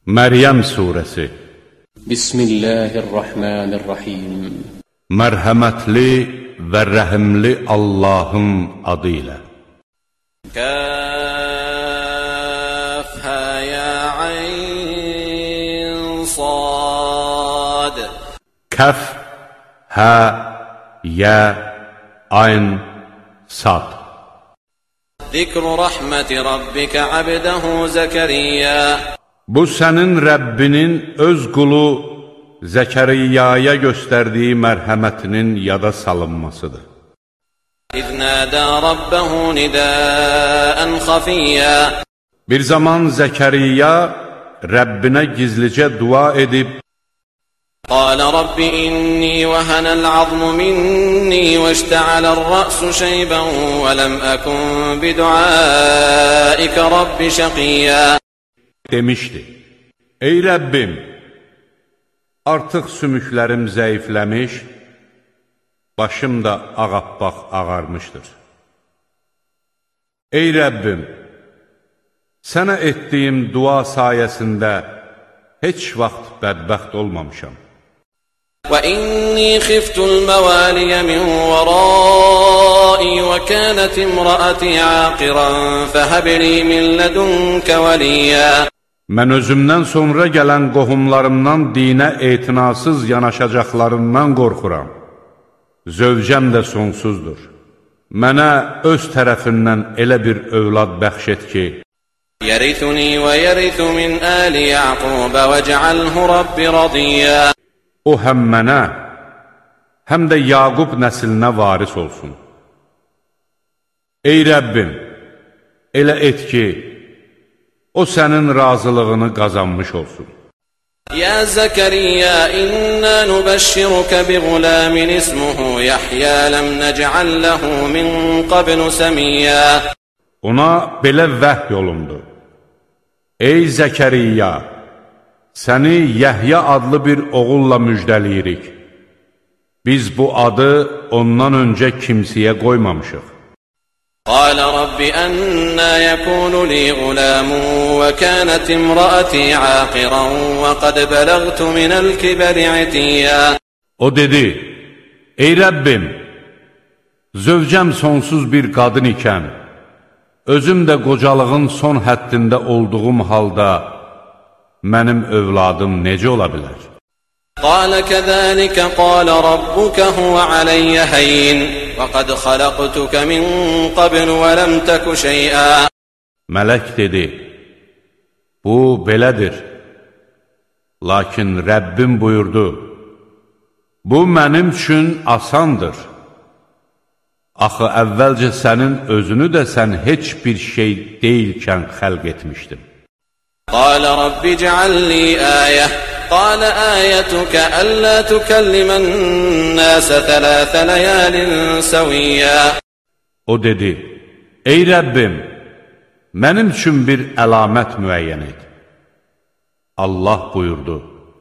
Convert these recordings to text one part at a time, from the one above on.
Məryəm surəsi. Bismillahirrahmanirrahim. Mərhəmətli və rəhimli Allahın adı ilə. Kaf, ha, ya, ayn, sad. Kəf, hə, yə, ayn, sad. Zikru rahmeti rabbika abdehu Zekeriya. Bu sənin Rəbbinin öz qulu Zəkəriyyaya göstərdiyi mərhəmətinin yada salınmasıdır. İznədə rabbəhu nidəən xafiyyə. Bir zaman Zəkəriyya Rəbbinə gizlicə dua edib, Qalə Rabbi inni vəhənəl azmu minni və iştəaləl rə'su şeybən və ləm əkun biduaikə Rabbi şəqiyyə. demişdi, ey Rəbbim, artıq sümüklərim zəifləmiş, başım da ağappaq ağarmışdır. Ey Rəbbim, sənə etdiyim dua sayəsində heç vaxt bədbəxt olmamışam. وإني خفت الموالي من ورائي وكانت امرأتي عاقرا فهب لي من لدنك وليا. Mən özümdən sonra gələn qohumlarımdan dinə etinasız yanaşacaqlarından qorxuram. Zövcəm də sonsuzdur. Mənə öz tərəfindən elə bir övlad bəxş et ki, يرثني ويرث من آل يعقوب واجعله رب رضيا. o həm mənə, həm də Yaqub nəslinə varis olsun. Ey Rəbbim, elə et ki, o sənin razılığını qazanmış olsun. يا زكريا إنا نبشرك بغلام اسمه يحيى لم نجعل له من قبل سميا. Ona belə vəhy olundu. Ey Zəkəriyya, səni Yəhya adlı bir oğulla müjdəliyirik. Biz bu adı ondan öncə kimsəyə qoymamışıq. قال رب أنا يكون لي غلام وكانت امرأتي عاقرا وقد بلغت من الكبر عتيا. O dedi, ey Rəbbim, zövcəm sonsuz bir qadın ikən, özüm də qocalığın son həddində olduğum halda, mənim övladım necə ola bilər? قال كذلك قال ربك هو علي هين وقد خلقتك من قبل ولم تك شيئا. Mələk dedi, bu belədir. Lakin Rəbbim buyurdu, bu mənim üçün asandır. Axı əvvəlcə sənin özünü də sən heç bir şey deyilkən xəlq etmişdim. قال رب اجعل لي آية قال آيتك ألا تكلم الناس 3 ليال سويا. O dedi, ey Rəbbim, mənim üçün bir əlamət müəyyən et. Allah buyurdu,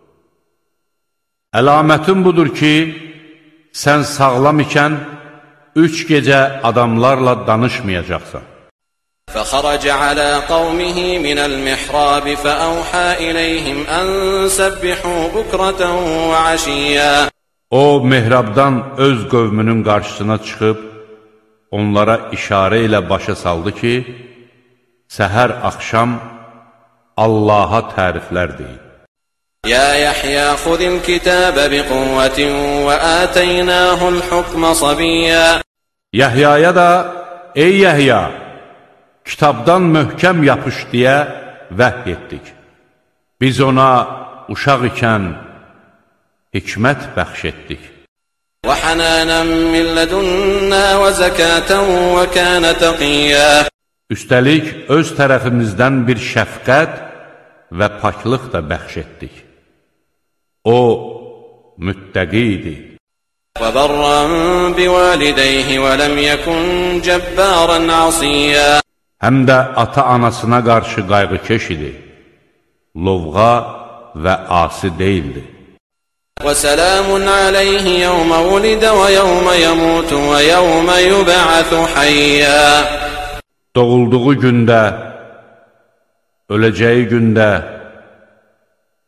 əlamətin budur ki, sən sağlam ikən 3 gecə adamlarla danışmayacaqsan. فخرج على قومه من المحراب فأوحى إليهم أن سبحوا بكرة وعشيا. O mehrabdan öz qövmünün qarşısına çıxıb, onlara işarə ilə başa saldı ki, səhər axşam Allaha təriflər deyin. يا يحيى خذ الكتاب بقوة وآتيناه الحكم صبيا. Yəhyaya da, ey Yəhya, kitabdan möhkəm yapış deyə vəhy etdik. Biz ona uşaq ikən hikmət bəxş etdik. وحنانا من لدنا وزكاة وكان تقيا. Üstəlik, öz tərəfimizdən bir şəfqət və paklıq da bəxş etdik. O, müttəqi idi. وبرا بوالديه ولم يكن جبارا عصيا. Həm də ata-anasına qarşı qayğıkeş idi, lovğa və asi deyildi. وسلام عليه يوم ولد ويوم يموت ويوم يبعث حيا. Doğulduğu gündə, öləcəyi gündə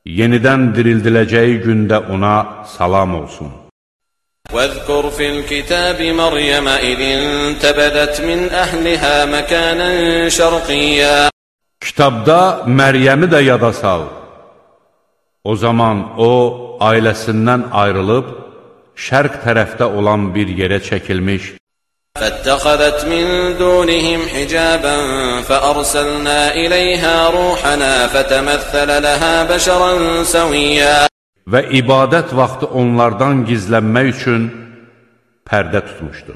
yenidən dirildiləcəyi gündə ona salam olsun. وَاذْكُرْ فِي الْكِتَابِ مَرْيَمَ إِذِ انْتَبَذَتْ مِنْ أَهْلِهَا مَكَانًا شَرْقِيًّا Kitabda Məryəmi də yada sal. O zaman o, ailəsindən ayrılıb, şərq tərəfdə olan bir yerə çəkilmiş. فَاتَّخَذَتْ مِنْ دُونِهِمْ حِجَابًا فَأَرْسَلْنَا إِلَيْهَا رُوحَنَا فَتَمَثَّلَ لَهَا بَشَرًا سَوِيًّا Və ibadət vaxtı onlardan gizlənmək üçün pərdə tutmuşdu.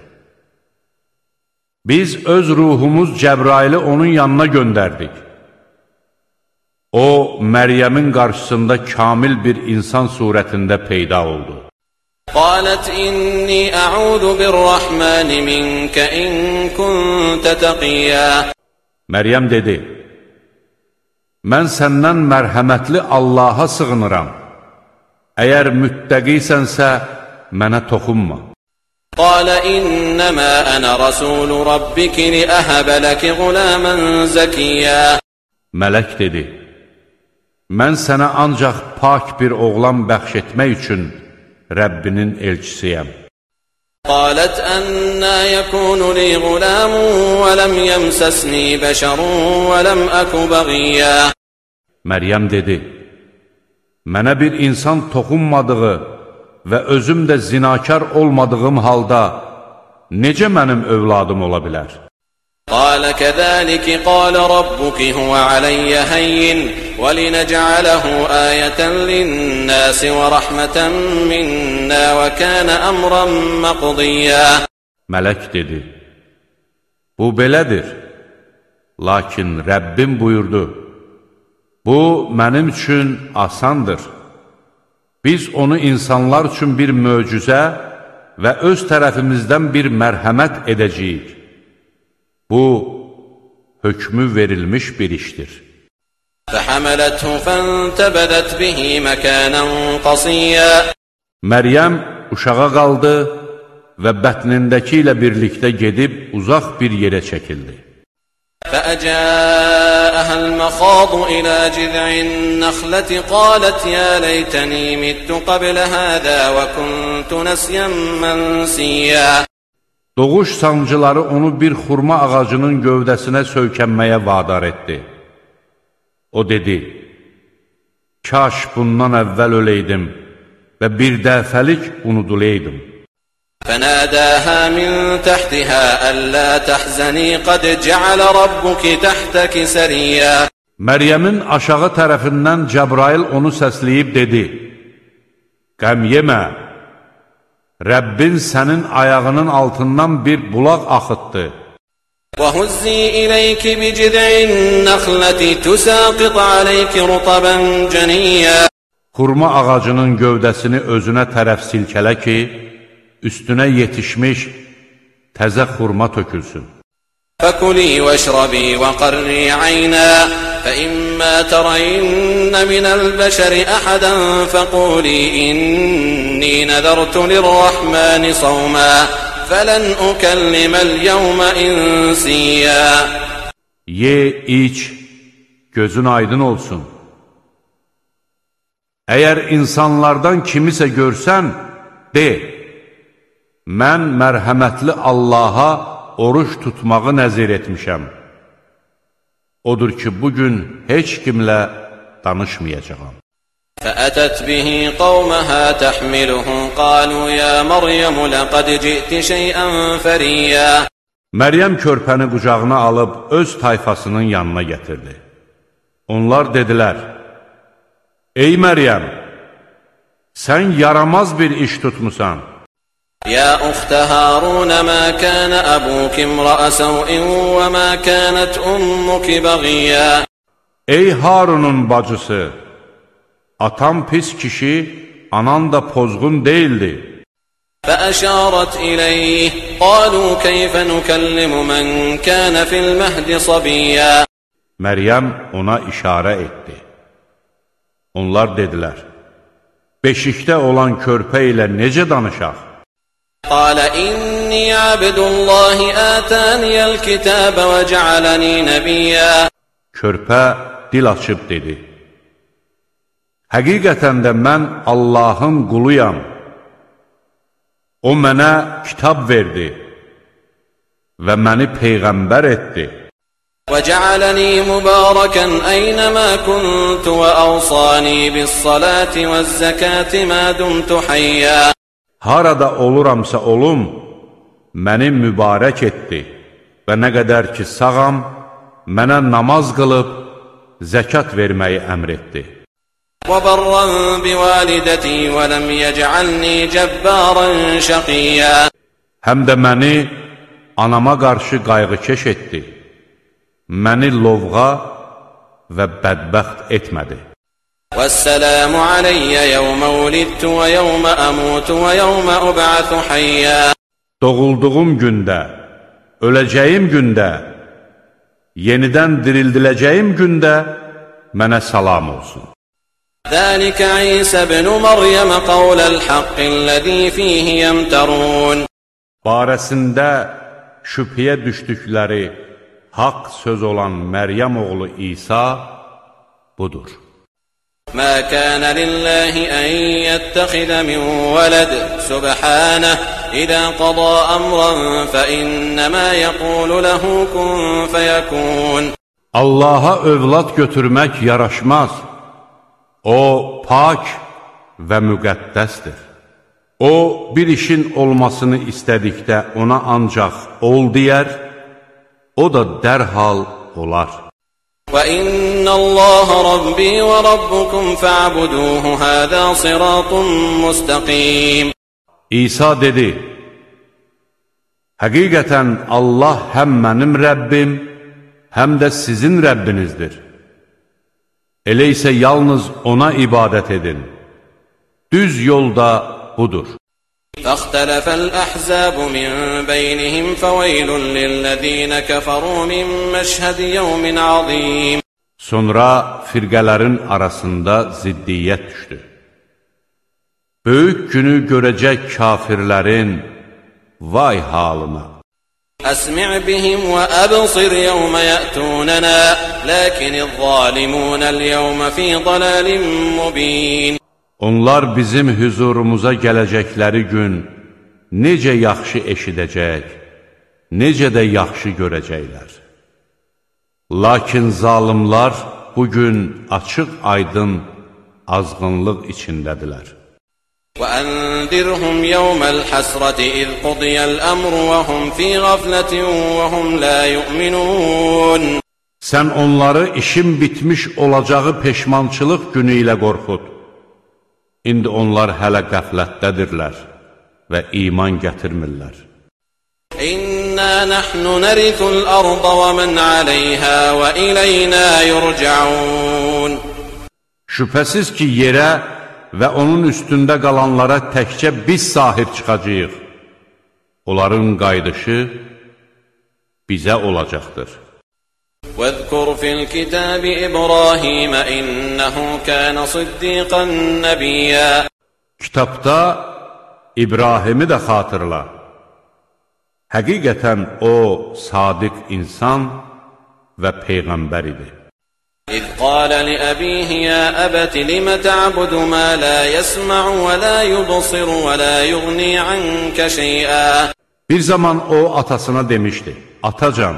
Biz öz ruhumuz Cəbraili onun yanına göndərdik. O, Məryəmin qarşısında kamil bir insan surətində peyda oldu. قالت إني أعوذ بالرحمن منك إن كنت تقيا Məryəm dedi, mən səndən mərhəmətli Allaha sığınıram. Əgər müttəqisənsə, mənə toxunma. قال إنما أنا رسول ربك لأهب لك غلاما زكيا Mələk dedi, mən sənə ancaq pak bir oğlan bəxş etmək üçün Rəbbinin elçisiyəm. قالت أنا يكون لي غلام ولم يمسسني بشر ولم أك بغيا Məryəm dedi, mənə bir insan toxunmadığı və özüm də zinakar olmadığım halda necə mənim övladım ola bilər? قال كذلك قال ربك هو علي هين ولنجعله آية للناس ورحمة منا وكان أمرا مقضيا Mələk dedi, bu belədir, lakin Rəbbim buyurdu, bu mənim üçün asandır. Biz onu insanlar üçün bir möcüzə və öz tərəfimizdən bir mərhəmət edəcəyik. Bu, hökmü verilmiş bir işdir. فحملته فانتبذت به مكانا قصيا Məryəm uşağa qaldı və bətnindəki ilə birlikdə gedib uzaq bir yerə çəkildi. فأجاءها المخاض إلى جذع النخلة قالت يا ليتني مت قبل هذا وكنت نسيا منسيا Doğuş sancıları onu bir xurma ağacının gövdəsinə söykənməyə vadar etdi. O dedi, kaş bundan əvvəl öləydim və bir dəfəlik unudulaydım. فناداها من تحتها ألا تحزني قد جعل ربك تحتك سريا Məryəmin aşağı tərəfindən Cəbrail onu səsləyib dedi, qəm yemə, Rəbbin sənin ayağının altından bir bulaq axıtdı. وهزي إليك بجذع النخلة تساقط عليك رطبا جنيا Xurma ağacının gövdəsini özünə tərəf silkələ ki, üstünə yetişmiş təzə xurma tökülsün. فكلي واشربي وقري عينا فإما ترين من البشر أحدا فقولي إني نذرت للرحمن صوما فلن أكلم اليوم إنسيا Ye, iç, gözün aydın olsun. Əgər insanlardan kimisə görsən, de, mən mərhəmətli Allaha oruç tutmağı nəzir etmişəm. Odur ki, bugün heç kimlə danışmayacağam. فأتت به قومها تحمله قالوا يا مريم لقد جئت شيئا فريا Məryəm körpəni qucağına alıb öz tayfasının yanına gətirdi. Onlar dedilər, ey Məryəm, sən yaramaz bir iş tutmusan. يا أخت هارون ما كان أبوك امرأ سوء وما كانت أمك بغيا Ey Harunun bacısı, atam pis kişi, anan da pozğun değildi. فأشارت إليه قالوا كيف نكلم من كان في المهد صبيا Məryəm ona işarə etdi. Onlar dedilər, beşikdə olan körpə ilə necə danışaq? قال إني عبد الله آتاني الكتاب وجعلني نبيا Körpə dil açıb dedi, Həqiqətən də mən Allahın quluyam. O mənə kitab verdi və məni peyğəmbər etdi. وَجَعَلَنِي مُبَارَكًا أَيْنَمَا كُنْتُ وَأَوْصَانِي بِالصَّلَاةِ وَالزَّكَاةِ مَا دُمْتُ حَيًّا. Harada oluramsa olum, məni mübarək etdi və nə qədər ki sağam, mənə namaz qılıb, zəkat verməyi əmr etdi. وَبَرًّا بِوَالِدَتِي وَلَمْ يَجْعَلْنِي جَبَّارًا شَقِيًّا. Həm də məni anama qarşı qayğıkeş etdi. Məni lovğa və bədbəxt etmədi. وَالسَّلَامُ عَلَيَّ يَوْمَ وُلِدتُّ وَيَوْمَ أَمُوتُ وَيَوْمَ أُبْعَثُ حَيًّا. Doğulduğum gündə, öləcəyim gündə, yenidən dirildiləcəyim gündə mənə salam olsun. ذَلِكَ عِيسَى بْنُ مَرْيَمَ قَوْلَ الْحَقِّ الَّذِي فِيهِ يَمْتَرُونَ. Barəsində şübhəyə düşdükləri haqq söz olan Məryəm oğlu İsa budur. مَا كَانَ لِلَّهِ أَن يَتَّخِذَ مِن وَلَدٍ سُبْحَانَهُ إِذَا قَضَىٰ أَمْرًا فَإِنَّمَا يَقُولُ لَهُ كُن فَيَكُونُ. Allaha övlad götürmək yaraşmaz. O, pak və müqəddəsdir. O, bir işin olmasını istədikdə ona ancaq ol deyər, o da dərhal olar. وَإِنَّ اللَّهَ رَبِّي وَرَبُّكُمْ فَاعْبُدُوهُ هَذَا صِرَاطٌ مُسْتَقِيمٌ. İsa dedi, həqiqətən Allah həm mənim Rəbbim, həm də sizin Rəbbinizdir. Elə isə yalnız ona ibadət edin. Düz yolda budur. فَاخْتَلَفَ الْأَحْزَابُ مِنْ بَيْنِهِمْ فَوَيْلٌ لِلَّذِينَ كَفَرُوا مِنْ مَشْهَدِ يَوْمٍ عَظِيمٍ. Sonra firqələrin arasında ziddiyyət düşdü. Böyük günü görəcək kafirlərin vay halına. أَسْمِعْ بِهِمْ وَأَبْصِرْ يَوْمَ يَأْتُونَنَا لَكِنِ الظَّالِمُونَ الْيَوْمَ فِي ضَلَالٍ مُبِينٍ. Onlar bizim hüzurumuza gələcəkləri gün necə yaxşı eşidəcək, necə də yaxşı görəcəklər. Lakin zalimlar bugün açıq-aydın azğınlıq içindədirlər. وَأَنذِرْهُمْ يَوْمَ الْحَسْرَةِ إِذْ قُضِيَ الْأَمْرُ وَهُمْ فِي غَفْلَةٍ وَهُمْ لَا يُؤْمِنُونَ. Sən onları işin bitmiş olacağı peşmançılıq günü ilə qorxud. İndi onlar hələ qəflətdədirlər və iman gətirmirlər. İnna nahnu narithul arda və men alayha və ilayna yurcaun. Şübhəsiz ki, yerə və onun üstündə qalanlara təkcə biz sahib çıxacağıq. Onların qayıdışı bizə olacaqdır. وَاذْكُرْ فِي الْكِتَابِ إِبْرَاهِيمَ إِنَّهُ كَانَ صِدِّيقًا نَبِيًّا. Kitabda İbrahimi də xatırla. Həqiqətən o, sadiq insan və peyğəmbər idi. إِذْ قَالَ لِأَبِيهِ يَا أَبَتِ لِمَ تَعْبُدُ مَا لَا يَسْمَعُ وَلَا يُبْصِرُ وَلَا يُغْنِي عَنْكَ شَيْئًا. Bir zaman o atasına demişdi, Atacan,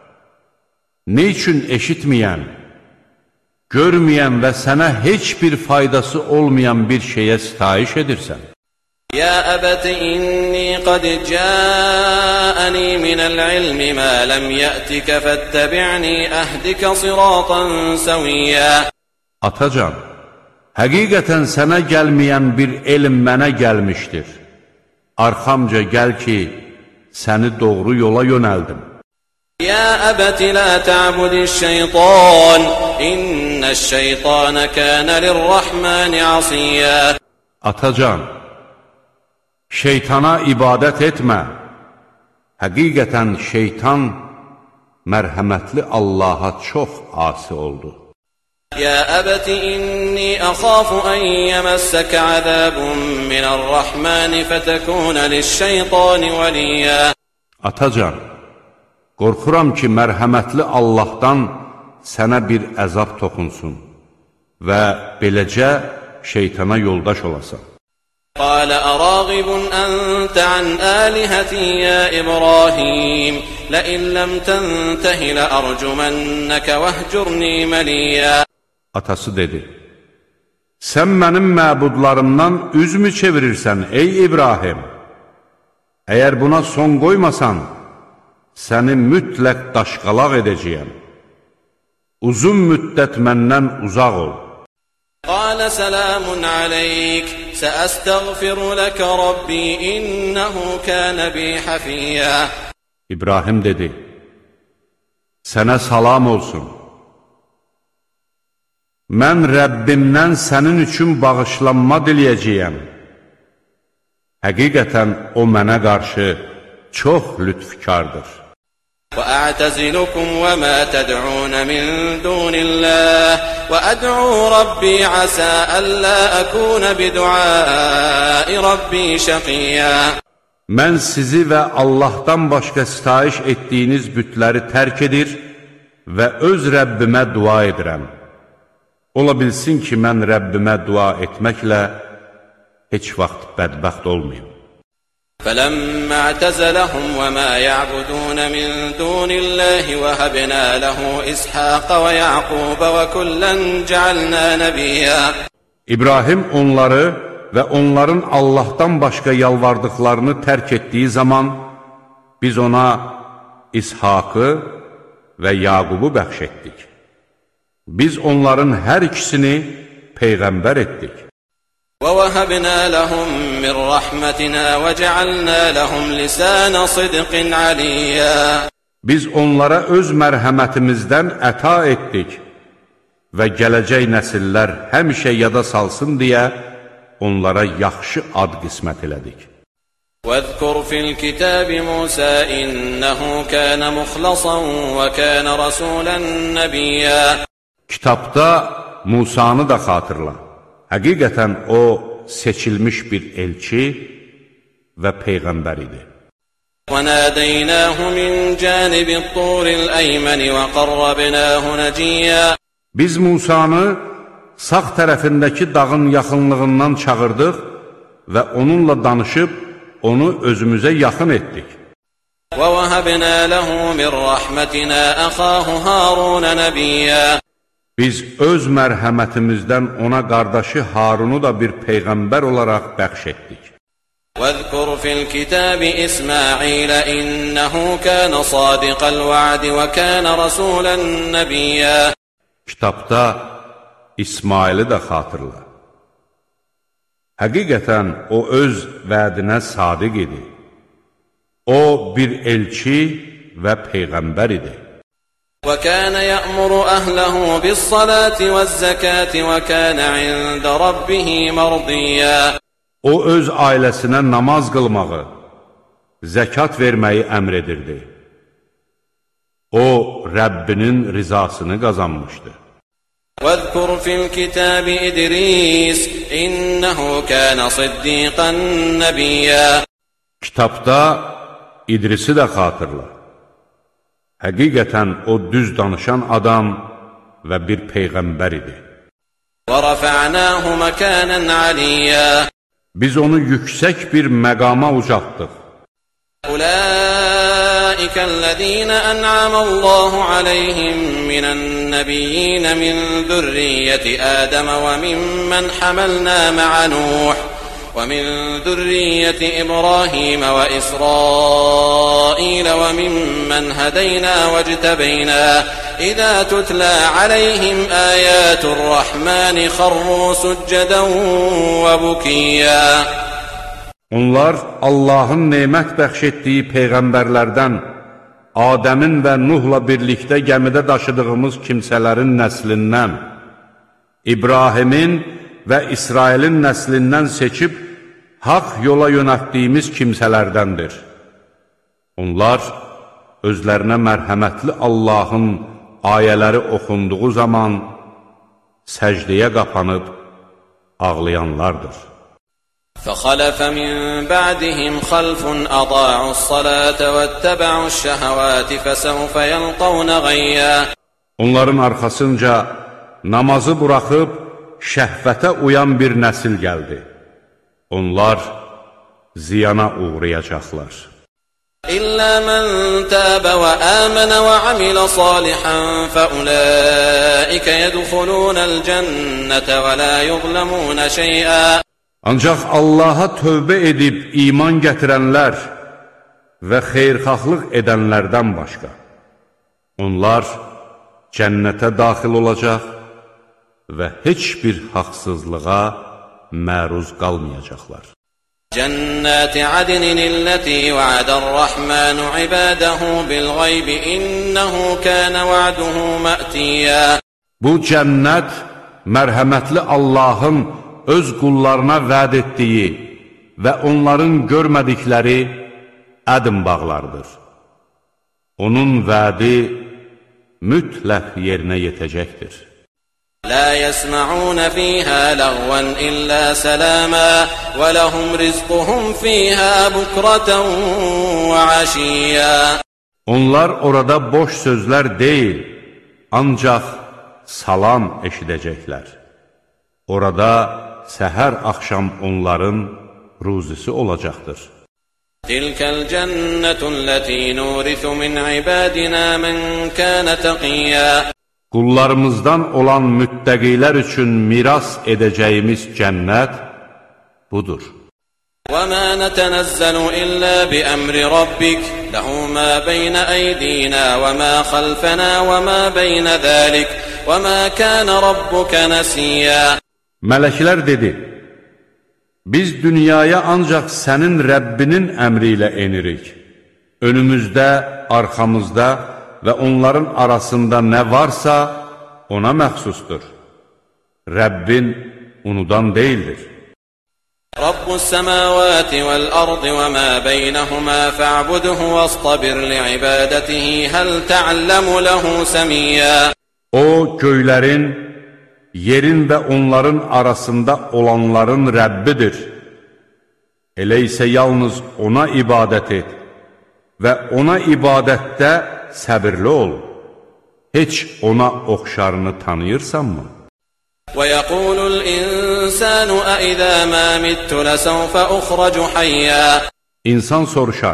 ne üçün eşitməyən, görməyən və sənə heç bir faydası olmayan bir şeyə sitayiş edirsən? يَا أَبَتِ إِنِّي قَدْ جَاءَنِي مِنَ الْعِلْمِ مَا لَمْ يَأْتِكَ فَاتَّبِعْنِي أَهْدِكَ صِرَاطًا سَوِيًّا. Atacan, həqiqətən sənə gəlməyən bir elm mənə gəlmişdir. Arxamca gəl ki, səni doğru yola yönəldim. يَا أَبَتِ لَا تَعْبُدِ الشَّيْطَانَ إِنَّ الشَّيْطَانَ كَانَ لِلرَّحْمَنِ عَصِيًّا. Atacan, şeytana ibadət etmə. Həqiqətən şeytan mərhəmətli Allaha çox asi oldu. يَا أَبَتِ إِنِّي أَخَافُ أَن يَمَسَّكَ عَذَابٌ مِّنَ الرَّحْمَنِ فَتَكُونَ لِلشَّيْطَانِ وَلِيًّا. Atacan, qorxuram ki, mərhəmətli Allahdan sənə bir əzab toxunsun və beləcə şeytana yoldaş olasan. قال أراغب أنت عن آلهتي يا إبراهيم لئن لم تنته لأرجمنك واهجرني مليا. Atası dedi, sən mənim məbudlarımdan üzmü çevirirsən ey İbrahim? Əgər buna son qoymasan, səni mütləq daşqalaq edəcəyəm. Uzun müddət məndən uzaq ol. قال سلام عليك سأستغفر لك ربي إنه كان بي حفيا. İbrahim dedi, sənə salam olsun. Mən Rəbbimdən sənin üçün bağışlanma diləyəcəyəm. Həqiqətən o mənə qarşı çox lütfkardır. وأعتزلكم وما تدعون من دون الله وأدعو ربي عسى ألا أكون بدعاء ربي شقيا. Mən sizi və Allahdan başqa sitayiş etdiyiniz bütləri tərk edir və öz Rəbbimə dua edirəm. Ola bilsin ki, mən Rəbbimə dua etməklə heç vaxt bədbəxt olmayım. فَلَمَّا اعْتَزَلَهُمْ وَمَا يَعْبُدُونَ مِنْ دُونِ اللَّهِ وَهَبْنَا لَهُ إِسْحَاقَ وَيَعْقُوبَ وَكُلًّا جَعَلْنَا نَبِيًّا. İbrahim onları və onların Allahdan başqa yalvardıqlarını tərk etdiyi zaman biz ona İshakı və Yaqubu bəxş etdik. Biz onların hər ikisini peyğəmbər etdik. وَوَهَبْنَا لَهُم مِّن رَّحْمَتِنَا وَجَعَلْنَا لَهُمْ لِسَانَ صِدْقٍ عَلِيًّا. Biz onlara öz mərhəmətimizdən əta etdik və gələcək nəsillər həmişə yada salsın deyə onlara yaxşı ad qismət elədik. وَاذْكُرْ فِي الْكِتَابِ مُوسَى إِنَّهُ كَانَ مُخْلَصًا وَكَانَ رَسُولًا نَبِيًّا. Kitabda Musanı da xatırla. Həqiqətən o seçilmiş bir elçi və peyğəmbər idi. وَنَادَيْنَاهُ مِنْ جَانِبِ الطُّورِ الْأَيْمَنِ وَقَرَّبْنَاهُ نَجِيًّا. Biz Musanı sağ tərəfindəki dağın yaxınlığından çağırdıq və onunla danışıb onu özümüzə yaxın etdik. وَوَهَبْنَا لَهُ مِنْ رَحْمَتِنَا أَخَاهُ هَارُونَ نَبِيًّا. Biz öz mərhəmətimizdən ona qardaşı Harunu da bir peyğəmbər olaraq bəxş etdik. وَاذْكُرْ فِي الْكِتَابِ إِسْمَاعِيلَ إِنَّهُ كَانَ صَادِقَ الْوَعْدِ وَكَانَ رَسُولًا نَبِيًّا. Kitabda İsmaili də xatırla. Həqiqətən o öz vədinə sadiq idi. O bir elçi və peyğəmbər idi. وَكَانَ يَأْمُرُ أَهْلَهُ بِالصَّلَاةِ وَالزَّكَاةِ وَكَانَ عِندَ رَبِّهِ مَرْضِيًّا. O öz ailəsinə namaz qılmağı, zəkat verməyi əmr edirdi. O, Rəbbinin rizasını qazanmışdı. وَاذْكُرْ فِي الْكِتَابِ إِدْرِيسَ إِنَّهُ كَانَ صِدِّيقًا نَبِيًّا. Kitabda İdrisi də xatırla. Həqiqətən o düz danışan adam və bir peyğəmbər idi. وَرَفَعْنَاهُ مَكَانًا عَلِيًّا. Biz onu yüksək bir məqama ucaltdıq. أُولَٰئِكَ الَّذِينَ أَنْعَمَ اللَّهُ عَلَيْهِمْ مِنَ النَّبِيِّينَ مِنْ ذُرِّيَّةِ آدَمَ وَمِمَّنْ حَمَلْنَا مَعَ نُوحٍ وَمِنْ ذُرِّيَّةِ إِبْرَاهِيمَ وَإِسْرَائِيلَ وَمِمَّنْ هَدَيْنَا وَاجْتَبَيْنَا إِذَا تُتْلَى عَلَيْهِمْ آيَاتُ الرَّحْمَنِ خَرُّوا سُجَّدًا وَبُكِيًّا. Onlar Allahın nemət bəxş etdiyi peyğəmbərlərdən Adəmin və Nuhla birlikdə gəmidə daşıdığımız kimsələrin nəslindən, İbrahimin və İsrailin nəslindən seçib haqq yola yönətdiyimiz kimsələrdəndir. Onlar özlərinə mərhəmətli Allahın ayələri oxunduğu zaman səcdəyə qapanıb ağlayanlardır. فَخَلَفَ مِنْ بَعْدِهِمْ خَلْفٌ أَضَاعُوا الصَّلَاةَ وَاتَّبَعُوا الشَّهَوَاتِ فَسَوْفَ يَلْقَوْنَ غَيًّا. Onların arxasınca namazı buraxıb şəhvətə uyan bir nəsil gəldi. Onlar ziyana uğrayacaqlar. İllə mən təbə və əmənə və amilə salihən fəuləikə yədxulunəl cənnətə və lə yuzləmunə şeyə. Ancaq Allaha tövbə edib iman gətirənlər və xeyirxahlıq edənlərdən başqa. Onlar cənnətə daxil olacaq və heç bir haqsızlığa məruz qalmayacaqlar. Cənnəti adnin illəti va'adən rəhmənu ibadəhu bil-ğaybi innəhu kənə va'duhu mə'tiyyə. Bu cənnət mərhəmətli Allahın öz qullarına vəd etdiyi və onların görmədikləri ədn bağlardır. Onun vədi mütləq yerinə yetəcəkdir. لا يسمعون فيها لغوا إلا سلاما ولهم رزقهم فيها بكرة وعشيا. Onlar orada boş sözlər deyil, ancaq salam eşidəcəklər. Orada səhər axşam onların ruzisi olacaqdır. Tilkəl cənnətun-ləti nurisu min ibadina mən kənə təqiyyə. Qullarımızdan olan müttəqilər üçün miras edəcəyimiz cənnət budur. وَمَا نَتَنَزَّلُ إِلَّا بِأَمْرِ رَبِّكَ لَهُ مَا بَيْنَ أَيْدِينَا وَمَا خَلْفَنَا وَمَا بَيْنَ ذَلِكَ وَمَا كَانَ رَبُّكَ نَسِيًّا. Mələklər dedi, biz dünyaya ancaq sənin Rəbbinin əmri ilə enirik. Önümüzdə, arxamızda və onların arasında nə varsa ona məxsusdur. Rəbbin unudan deyildir. Rabbus semavati vel ardı və mə beynəhumə fa'buduhu vastabir li'ibadatihi həl ta'lamu lehu semiyyə. O göylərin, yerin və onların arasında olanların Rəbbidir. Elə isə yalnız ona ibadət et və ona ibadətdə səbirli ol. Heç ona oxşarını tanıyırsanmı? وَيَقُولُ الْإِنسَانُ أَإِذَا مَا مِتُّ لَسَوْفَ أُخْرَجُ حَيًّا. İnsan soruşar,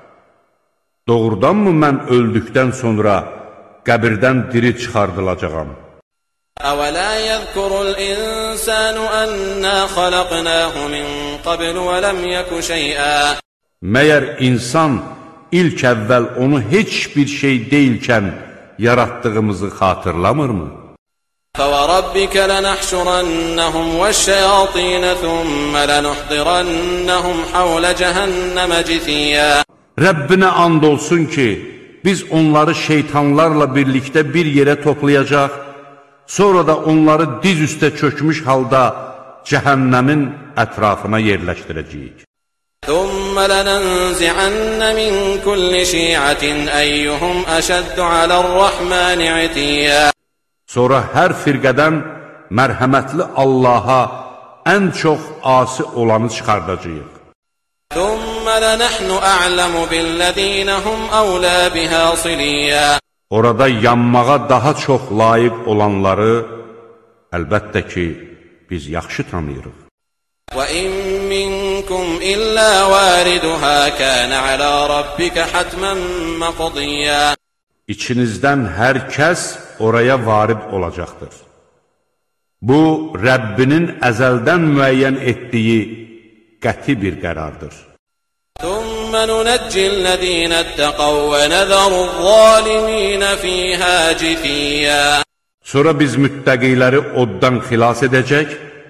doğrudanmı mən öldükdən sonra qəbirdən diri çıxardılacağam? أَوَلَا يَذْكُرُ الْإِنسَانُ أَنَّا خَلَقْنَاهُ مِنْ قَبْلُ وَلَمْ يَكُ شَيْئًا. Məyər insan ilk əvvəl onu heç bir şey deyilkən yaratdığımızı xatırlamırmı? فَوَرَبِّكَ لَنَحْشُرَنَّهُمْ وَالشَّيَاطِينَ ثُمَّ لَنُحْضِرَنَّهُمْ حَوْلَ جَهَنَّمَ جِثِيًّا. Rəbbinə and olsun ki, biz onları şeytanlarla birlikdə bir yerə toplayacaq, sonra da onları diz üstə çökmüş halda cəhənnəmin ətrafına yerləşdirəcəyik. ثُمَّ لَنَنْزِعَنَّ مِنْ كُلِّ شِيعَةٍ أَيُّهُمْ أَشَدُّ عَلَى الرَّحْمَنِ عِتِيًّا. Sonra hər firqədən mərhəmətli Allaha ən çox asi olanı çıxardacağıq. ثُمَّ لَنَحْنُ أَعْلَمُ بِالَّذِينَ هُمْ أَوْلَى بِهَا صِلِيًّا. Orada yanmağa daha çox layiq olanları əlbəttə ki, biz yaxşı tanıyırıq. وَإِن مِّنكُمْ إِلَّا وَارِدُهَا كَانَ عَلَى رَبِّكَ حَتْمًا مَّقْضِيًّا. İçinizdən hər kəs oraya varid olacaqdır. Bu, Rəbbinin əzəldən müəyyən etdiyi qəti bir qərardır. ثُمَّ نُنَجِّي الَّذِينَ اتَّقَوْا وَنَذَرُ الظَّالِمِينَ فِيهَا جِثِيًّا. Sonra biz müttəqiləri oddan xilas edəcək,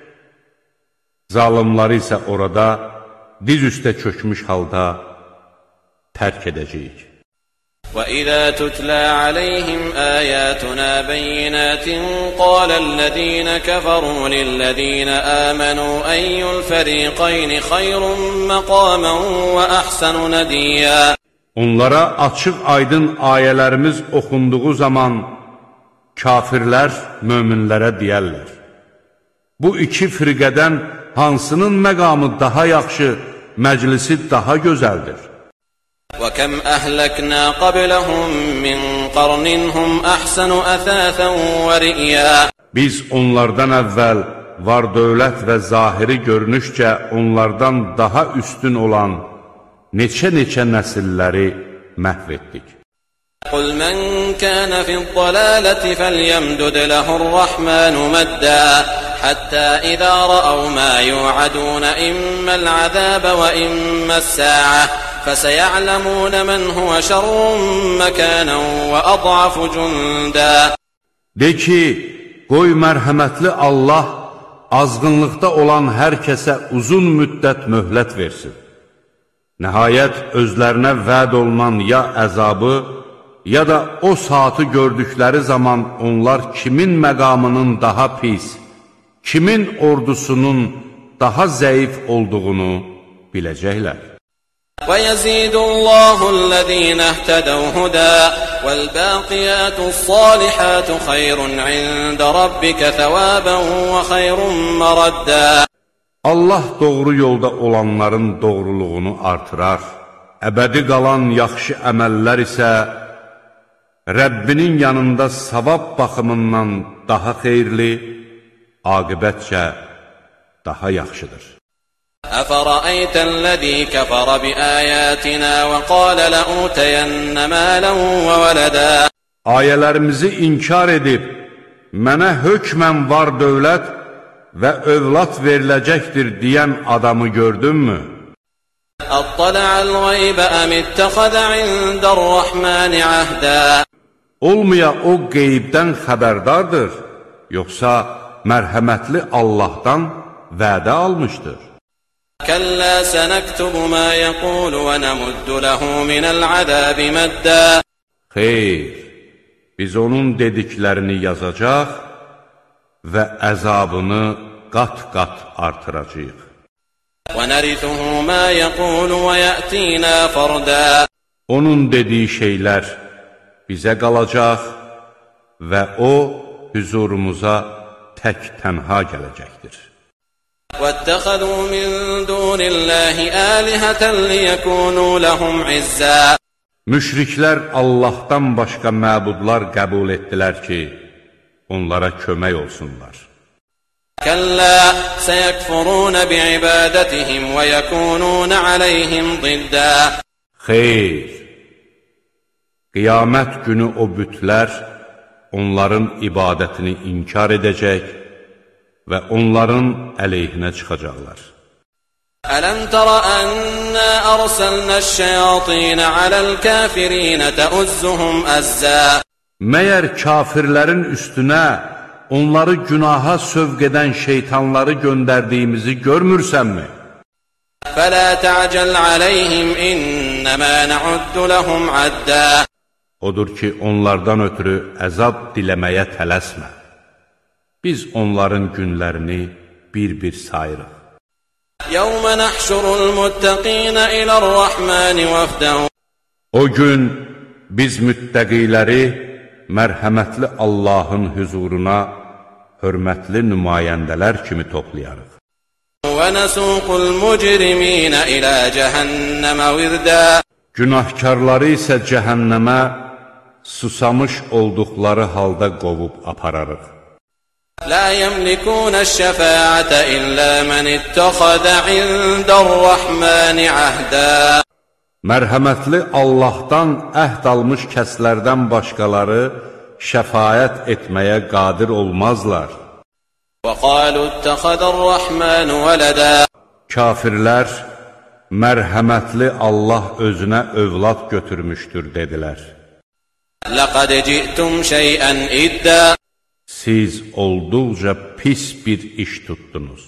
zalimları isə orada diz üstə çökmüş halda tərk edəcəyik. وَإِذَا تُتْلَى عَلَيْهِمْ آيَاتُنَا بَيِّنَاتٍ قَالَ الَّذِينَ كَفَرُوا لِلَّذِينَ آمَنُوا أَيُّ الْفَرِيقَيْنِ خَيْرٌ مَّقَامًا وَأَحْسَنُ نَدِيًّا. Onlara açıq aydın ayələrimiz oxunduğu zaman kafirlər möminlərə deyərlər: bu iki firqədən hansının məqamı daha yaxşı, məclisi daha gözəldir? وَكَمْ أَهْلَكْنَا قَبْلَهُمْ مِنْ قَرْنٍ هُمْ أَحْسَنُ أَثَاثًا وَرِئْيًا. Biz onlardan əvvəl var dövlət və zahiri görünüşcə onlardan daha üstün olan neçə nəsilləri məhv etdik. قل من كان في الضلالة فليمدد له الرحمن مدا حتى إذا رأوا ما يوعدون إما العذاب وإما الساعة فسيعلمون من هو شر مكانا وأضعف جندا. De ki, qoy mərhəmətli Allah azğınlıqda olan hər kəsə uzun müddət möhlət versin. Nəhayət özlərinə vəd olunan ya əzabı, ya da o saatı gördükləri zaman onlar kimin məqamının daha pis, kimin ordusunun daha zəif olduğunu biləcəklər. وَيَزِيدُ اللَّهُ الَّذِينَ اهْتَدَوْا هُدًى وَالْبَاقِيَاتُ الصَّالِحَاتُ خَيْرٌ عِندَ رَبِّكَ ثَوَابًا وَخَيْرٌ مَرَدًّا. Allah doğru yolda olanların doğruluğunu artırar. Əbədi qalan yaxşı əməllər isə Rəbbinin yanında savab baxımından daha xeyirli, aqibətcə daha yaxşıdır. أَفَرَأَيْتَ الَّذِي كَفَرَ بِآيَاتِنَا وَقَالَ لَأُوتَيَنَّ مَالًا وَوَلَدًا. Ayələrimizi inkar edib, mənə hökmən var dövlət və övlad veriləcəkdir deyən adamı gördünmü? أَطَّلَعَ الْغَيْبَ أَمِ اتَّخَذَ عِندَ الرَّحْمَنِ عَهْدًا. Olmaya o qeybdən xəbərdardır, yoxsa mərhəmətli Allahdan vədə almışdır? كَلَّا سَنَكْتُبُ مَا يَقُولُ وَنَمُدُّ لَهُ مِنَ الْعَذَابِ مَدًّا. Xeyr, biz onun dediklərini yazacaq və əzabını qat-qat artıracağıq. وَنَرِثُهُ مَا يَقُولُ وَيَأْتِينَا فَرْدًا. Onun dediyi şeylər bizə qalacaq və o, hüzurumuza tək tənha gələcəkdir. وَاتَّخَذُوا مِن دُونِ اللَّهِ آلِهَةً لِيَكُونُوا لَهُمْ عِزًّا. Müşriklər Allahdan başqa məbudlar qəbul etdilər ki, onlara kömək olsunlar. كَلَّا سَيَكْفُرُونَ بِعِبَادَتِهِمْ وَيَكُونُونَ عَلَيْهِمْ ضِدًّا. Xeyr, qiyamət günü o bütlər onların ibadətini inkar edəcək və onların əleyhinə çıxacaqlar. أَلَمْ تَرَ أَنَّا أَرْسَلْنَا الشَّيَاطِينَ عَلَى الْكَافِرِينَ تَؤُزُّهُمْ أَزًّا. Məyər kafirlərin üstünə onları günaha sövq edən şeytanları göndərdiyimizi görmürsənmi? فَلَا تَعْجَلْ عَلَيْهِمْ إِنَّمَا نَعُدُّ لَهُمْ عَدًّا. Odur ki, onlardan ötürü əzab diləməyə tələsmə. Biz onların günlərini bir-bir sayırıq. يَوْمَ نَحْشُرُ الْمُتَّقِينَ إِلَى الرَّحْمَنِ وَفْدًا. O gün biz müttəqiləri mərhəmətli Allahın hüzuruna hörmətli nümayəndələr kimi toplayarıq. وَنَسُوقُ الْمُجْرِمِينَ إِلَى جَهَنَّمَ وِرْدًا. Günahkarları isə cəhənnəmə susamış olduqları halda qovub apararıq. لا يملكون الشفاعة إلا من اتخذ عند الرحمن عهدا. Mərhəmətli Allahdan əhd almış kəslərdən başqaları şəfaət etməyə qadir olmazlar. وقالوا اتخذ الرحمن ولدا. Kafirlər, mərhəmətli Allah özünə övlad götürmüşdür, dedilər. لقد جئتم شيئا إدا. Siz olduqca pis bir iş tutdunuz.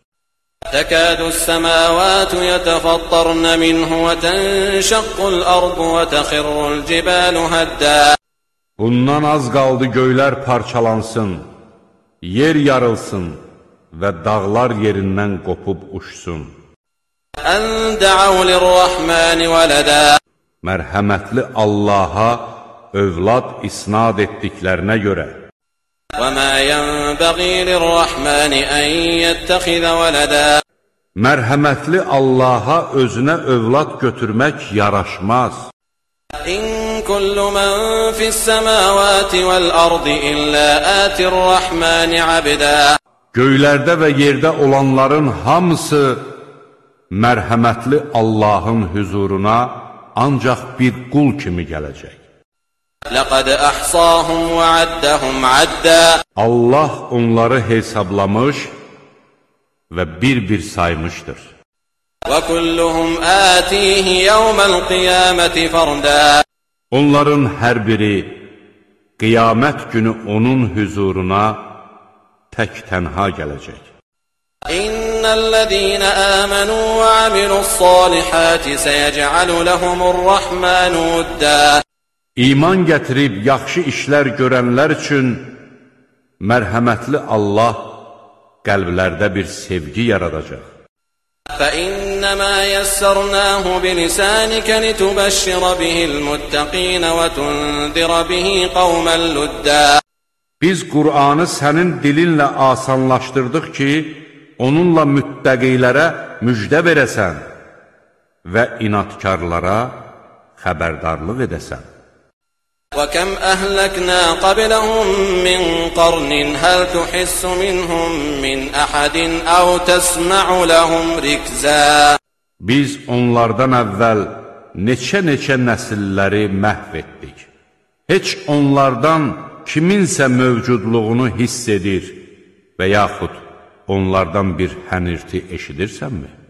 تكاد السماوات يتفطرن منه وتنشق الأرض وتخر الجبال هدا. Bundan az qaldı göylər parçalansın, yer yarılsın və dağlar yerindən qopub uçsun. أن دعوا للرحمن ولدا. Mərhəmətli Allaha övlad isnad etdiklərinə görə وما ينبغي للرحمن أن يتخذ ولدا. Mərhəmətli Allaha özünə övlad götürmək yaraşmaz. إن كل من في السماوات والأرض إلا آتي الرحمن عبدا. Göylərdə və yerdə olanların hamısı mərhəmətli Allahın hüzuruna ancaq bir qul kimi gələcək. لَقَدْ أَحْصَاهُمْ وَعَدَّهُمْ عَدًّا Allah onları hesablamış və bir-bir saymışdır. وَكُلُّهُمْ آتِيهِ يَوْمَ الْقِيَامَةِ فَرْدًا Onların hər biri qiyamət günü onun hüzuruna tək-tənha gələcək. إِنَّ الَّذِينَ آمَنُوا وَعَمِلُوا الصَّالِحَاتِ سَيَجْعَلُ لَهُمُ الرَّحْمَنُ وُدًّا İman gətirib yaxşı işlər görənlər üçün mərhəmətli Allah qəlblərdə bir sevgi yaradacaq. فَإِنَّمَا يَسَّرْنَاهُ بِلِسَانِكَ لِتُبَشِّرَ بِهِ الْمُتَّقِينَ وَتُنذِرَ بِهِ قَوْمًا لُدًّا Biz Qur'anı sənin dilinlə asanlaşdırdıq ki, onunla müttəqilərə müjdə verəsən və inatkarlara xəbərdarlıq edəsən. وَكَمْ أَهْلَكْنَا قَبْلَهُمْ مِنْ قَرْنٍ هَلْ تُحِسُّ مِنْهُمْ مِنْ أَحَدٍ أَوْ تَسْمَعُ لَهُمْ رِكْزًا Biz onlardan əvvəl neçə nəsilləri məhv etdik. Heç onlardan kiminsə mövcudluğunu hiss edir və yaxud onlardan bir hənirti eşidirsənmi?